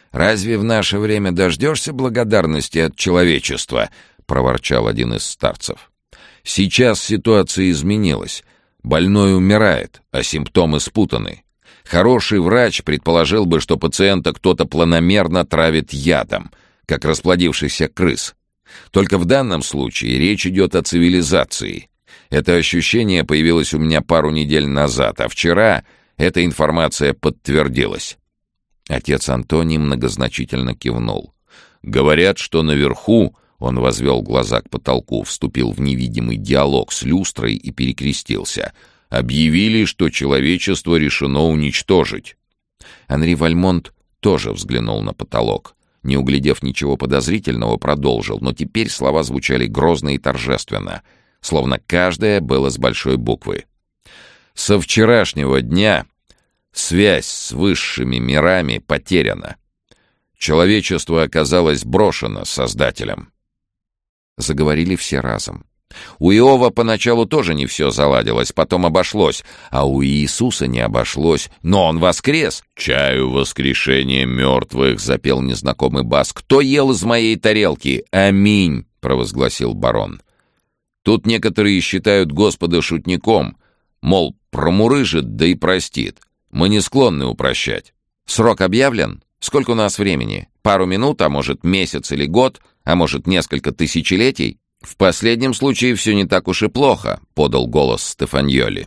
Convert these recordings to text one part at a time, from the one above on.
«Разве в наше время дождешься благодарности от человечества?» — проворчал один из старцев. «Сейчас ситуация изменилась. Больной умирает, а симптомы спутаны. Хороший врач предположил бы, что пациента кто-то планомерно травит ядом, как расплодившийся крыс. Только в данном случае речь идет о цивилизации. Это ощущение появилось у меня пару недель назад, а вчера эта информация подтвердилась». Отец Антоний многозначительно кивнул. «Говорят, что наверху...» — он возвел глаза к потолку, вступил в невидимый диалог с люстрой и перекрестился. «Объявили, что человечество решено уничтожить». Анри Вальмонт тоже взглянул на потолок. Не углядев ничего подозрительного, продолжил, но теперь слова звучали грозно и торжественно, словно каждое было с большой буквы. «Со вчерашнего дня связь с высшими мирами потеряна. Человечество оказалось брошено Создателем». Заговорили все разом. У Иова поначалу тоже не все заладилось, потом обошлось, а у Иисуса не обошлось, но он воскрес. «Чаю воскрешение мертвых», — запел незнакомый бас. «Кто ел из моей тарелки? Аминь», — провозгласил барон. Тут некоторые считают Господа шутником, мол, промурыжит, да и простит. Мы не склонны упрощать. Срок объявлен? Сколько у нас времени? Пару минут, а может месяц или год, а может несколько тысячелетий? В последнем случае все не так уж и плохо, подал голос Стефаньоли.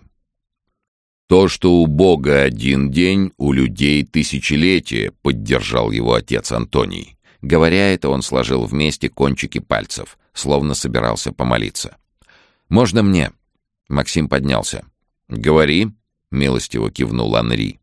То, что у Бога один день, у людей тысячелетие, поддержал его отец Антоний. Говоря это, он сложил вместе кончики пальцев, словно собирался помолиться. «Можно мне?» Максим поднялся. «Говори», — милостиво кивнул Анри.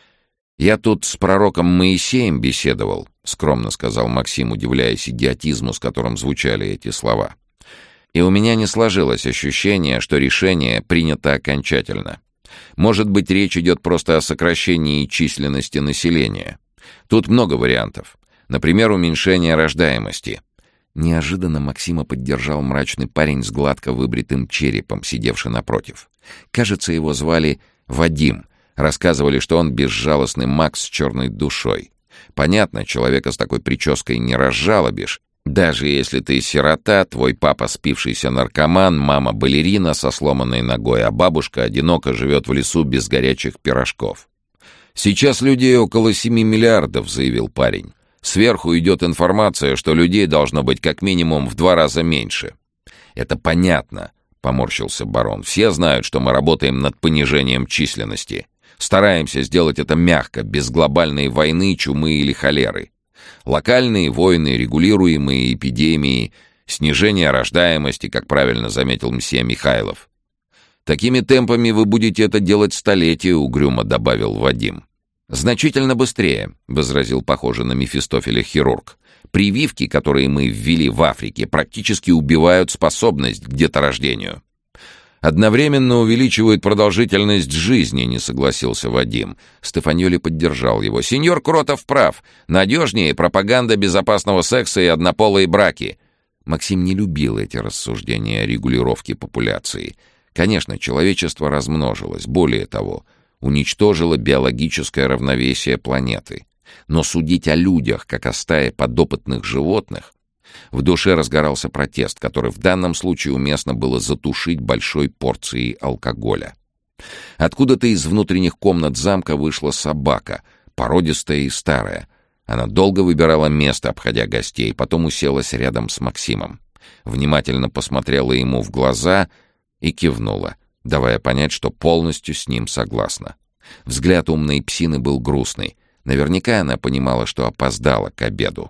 «Я тут с пророком Моисеем беседовал», — скромно сказал Максим, удивляясь идиотизму, с которым звучали эти слова. «И у меня не сложилось ощущение, что решение принято окончательно. Может быть, речь идет просто о сокращении численности населения. Тут много вариантов. Например, уменьшение рождаемости». Неожиданно Максима поддержал мрачный парень с гладко выбритым черепом, сидевший напротив. Кажется, его звали Вадим. Рассказывали, что он безжалостный маг с черной душой. Понятно, человека с такой прической не разжалобишь. Даже если ты сирота, твой папа спившийся наркоман, мама балерина со сломанной ногой, а бабушка одиноко живет в лесу без горячих пирожков. «Сейчас людей около 7 миллиардов», — заявил парень. «Сверху идет информация, что людей должно быть как минимум в 2 раза меньше». «Это понятно», — поморщился барон. «Все знают, что мы работаем над понижением численности. Стараемся сделать это мягко, без глобальной войны, чумы или холеры. Локальные войны, регулируемые эпидемии, снижение рождаемости, как правильно заметил мсье Михайлов. «Такими темпами вы будете это делать столетия», — угрюмо добавил Вадим. «Значительно быстрее», — возразил похожий на Мефистофеля хирург. «Прививки, которые мы ввели в Африке, практически убивают способность к деторождению». «Одновременно увеличивают продолжительность жизни», — не согласился Вадим. Стефаньоли поддержал его. «Сеньор Кротов прав. Надежнее пропаганда безопасного секса и однополые браки». Максим не любил эти рассуждения о регулировке популяции. Конечно, человечество размножилось. Более того, уничтожило биологическое равновесие планеты. Но судить о людях, как о стае подопытных животных... В душе разгорался протест, который в данном случае уместно было затушить большой порцией алкоголя. Откуда-то из внутренних комнат замка вышла собака, породистая и старая. Она долго выбирала место, обходя гостей, потом уселась рядом с Максимом. Внимательно посмотрела ему в глаза и кивнула, давая понять, что полностью с ним согласна. Взгляд умной псины был грустный. Наверняка она понимала, что опоздала к обеду.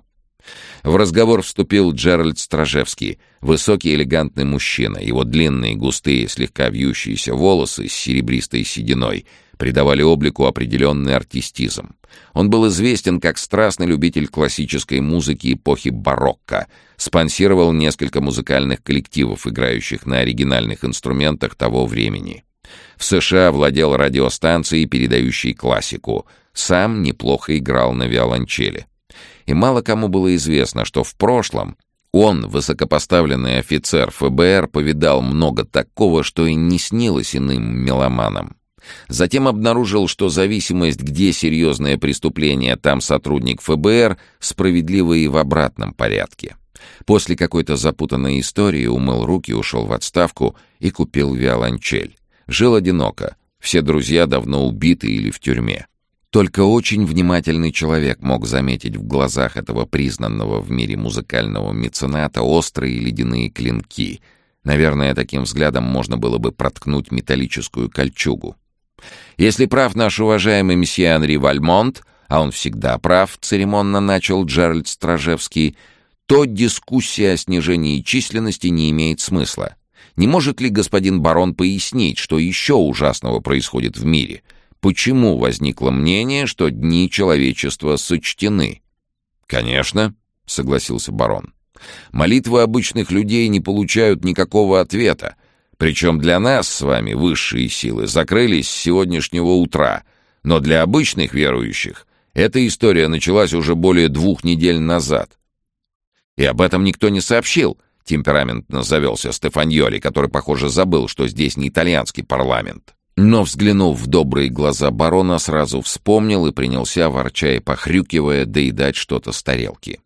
В разговор вступил Джеральд Стражевский, высокий элегантный мужчина. Его длинные, густые, слегка вьющиеся волосы с серебристой сединой придавали облику определенный артистизм. Он был известен как страстный любитель классической музыки эпохи барокко, спонсировал несколько музыкальных коллективов, играющих на оригинальных инструментах того времени. В США владел радиостанцией, передающей классику. Сам неплохо играл на виолончели. И мало кому было известно, что в прошлом он, высокопоставленный офицер ФБР, повидал много такого, что и не снилось иным меломанам. Затем обнаружил, что зависимость, где серьезное преступление, там сотрудник ФБР, справедлива и в обратном порядке. После какой-то запутанной истории умыл руки, ушел в отставку и купил виолончель. Жил одиноко, все друзья давно убиты или в тюрьме. Только очень внимательный человек мог заметить в глазах этого признанного в мире музыкального мецената острые ледяные клинки. Наверное, таким взглядом можно было бы проткнуть металлическую кольчугу. «Если прав наш уважаемый месье Анри Вальмонт, а он всегда прав», — церемонно начал Джеральд Стражевский, «то дискуссия о снижении численности не имеет смысла. Не может ли господин барон пояснить, что еще ужасного происходит в мире? Почему возникло мнение, что дни человечества сочтены?» «Конечно», — согласился барон. «Молитвы обычных людей не получают никакого ответа. Причем для нас с вами высшие силы закрылись с сегодняшнего утра. Но для обычных верующих эта история началась уже более 2 недель назад». «И об этом никто не сообщил», — темпераментно завелся Стефаньоли, который, похоже, забыл, что здесь не итальянский парламент. Но, взглянув в добрые глаза барона, сразу вспомнил и принялся, ворча и похрюкивая, доедать что-то с тарелки.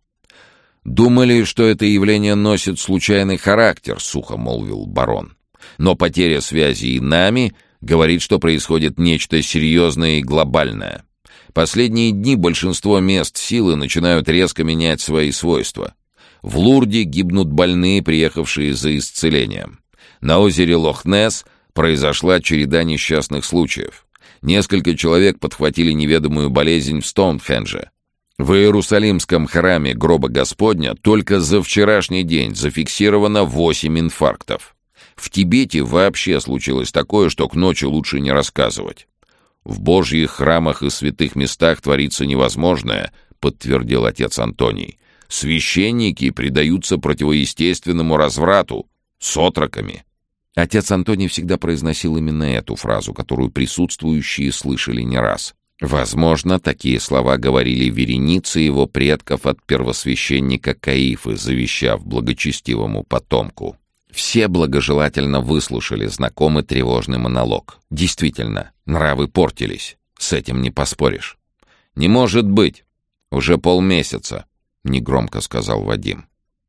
«Думали, что это явление носит случайный характер», — сухо молвил барон. «Но потеря связи и нами говорит, что происходит нечто серьезное и глобальное. Последние дни большинство мест силы начинают резко менять свои свойства. В Лурде гибнут больные, приехавшие за исцелением. На озере Лох-Несс произошла череда несчастных случаев. Несколько человек подхватили неведомую болезнь в Стоунхендже. В Иерусалимском храме Гроба Господня только за вчерашний день зафиксировано 8 инфарктов. В Тибете вообще случилось такое, что к ночи лучше не рассказывать. В Божьих храмах и святых местах творится невозможное, подтвердил отец Антоний. Священники предаются противоестественному разврату с отроками. Отец Антоний всегда произносил именно эту фразу, которую присутствующие слышали не раз. Возможно, такие слова говорили вереницы его предков от первосвященника Каифы, завещав благочестивому потомку. Все благожелательно выслушали знакомый тревожный монолог. Действительно, нравы портились. С этим не поспоришь. «Не может быть! Уже полмесяца!» — негромко сказал Вадим.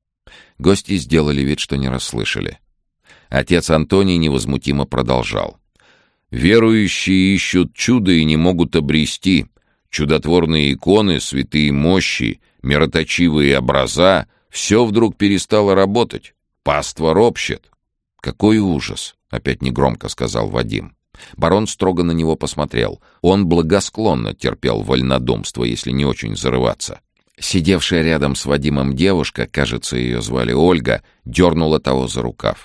Гости сделали вид, что не расслышали. Отец Антоний невозмутимо продолжал. «Верующие ищут чудо и не могут обрести. Чудотворные иконы, святые мощи, мироточивые образа — все вдруг перестало работать. Паства ропщет». «Какой ужас!» — опять негромко сказал Вадим. Барон строго на него посмотрел. Он благосклонно терпел вольнодумство, если не очень зарываться. Сидевшая рядом с Вадимом девушка, кажется, ее звали Ольга, дернула того за рукав.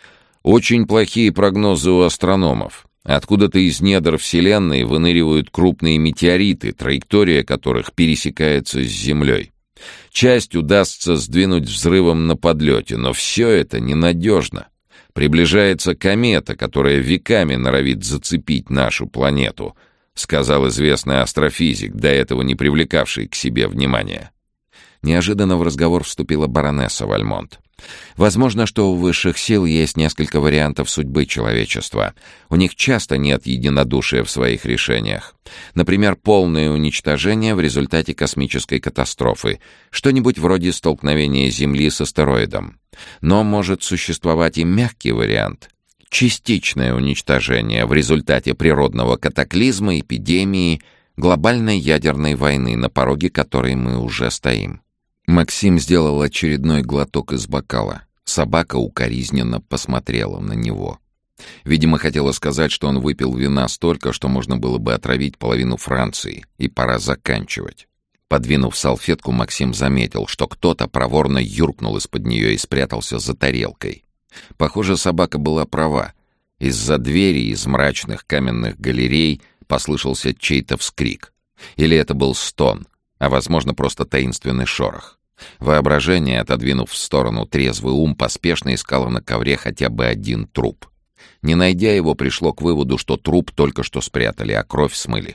«Очень плохие прогнозы у астрономов. Откуда-то из недр Вселенной выныривают крупные метеориты, траектория которых пересекается с Землей. Часть удастся сдвинуть взрывом на подлете, но все это ненадежно. Приближается комета, которая веками норовит зацепить нашу планету», — сказал известный астрофизик, до этого не привлекавший к себе внимания. Неожиданно в разговор вступила баронесса Вальмонт. «Возможно, что у высших сил есть несколько вариантов судьбы человечества. У них часто нет единодушия в своих решениях. Например, полное уничтожение в результате космической катастрофы. Что-нибудь вроде столкновения Земли с астероидом. Но может существовать и мягкий вариант. Частичное уничтожение в результате природного катаклизма, эпидемии, глобальной ядерной войны, на пороге которой мы уже стоим». Максим сделал очередной глоток из бокала. Собака укоризненно посмотрела на него. Видимо, хотела сказать, что он выпил вина столько, что можно было бы отравить половину Франции, и пора заканчивать. Подвинув салфетку, Максим заметил, что кто-то проворно юркнул из-под нее и спрятался за тарелкой. Похоже, собака была права. Из-за двери из мрачных каменных галерей послышался чей-то вскрик. Или это был стон, а, возможно, просто таинственный шорох. Воображение, отодвинув в сторону трезвый ум, поспешно искало на ковре хотя бы один труп. Не найдя его, пришло к выводу, что труп только что спрятали, а кровь смыли.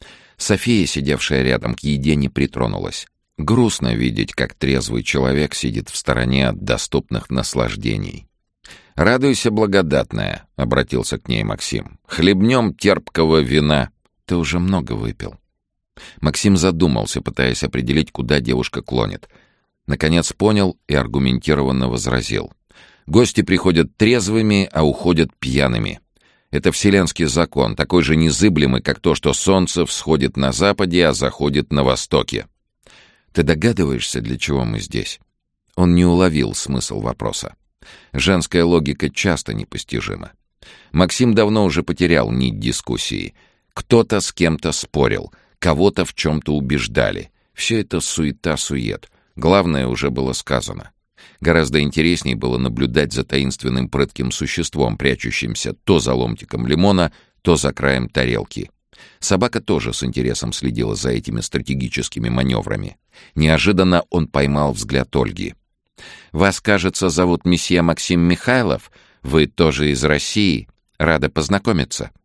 София, сидевшая рядом, к еде не притронулась. Грустно видеть, как трезвый человек сидит в стороне от доступных наслаждений. «Радуйся, благодатная», — обратился к ней Максим. «Хлебнем терпкого вина». «Ты уже много выпил». Максим задумался, пытаясь определить, куда девушка клонит. Наконец понял и аргументированно возразил. «Гости приходят трезвыми, а уходят пьяными. Это вселенский закон, такой же незыблемый, как то, что солнце всходит на западе, а заходит на востоке». «Ты догадываешься, для чего мы здесь?» Он не уловил смысл вопроса. Женская логика часто непостижима. Максим давно уже потерял нить дискуссии. Кто-то с кем-то спорил, кого-то в чем-то убеждали. Все это суета-сует. Главное уже было сказано. Гораздо интереснее было наблюдать за таинственным прытким существом, прячущимся то за ломтиком лимона, то за краем тарелки. Собака тоже с интересом следила за этими стратегическими маневрами. Неожиданно он поймал взгляд Ольги. «Вас, кажется, зовут месье Максим Михайлов? Вы тоже из России? Рада познакомиться».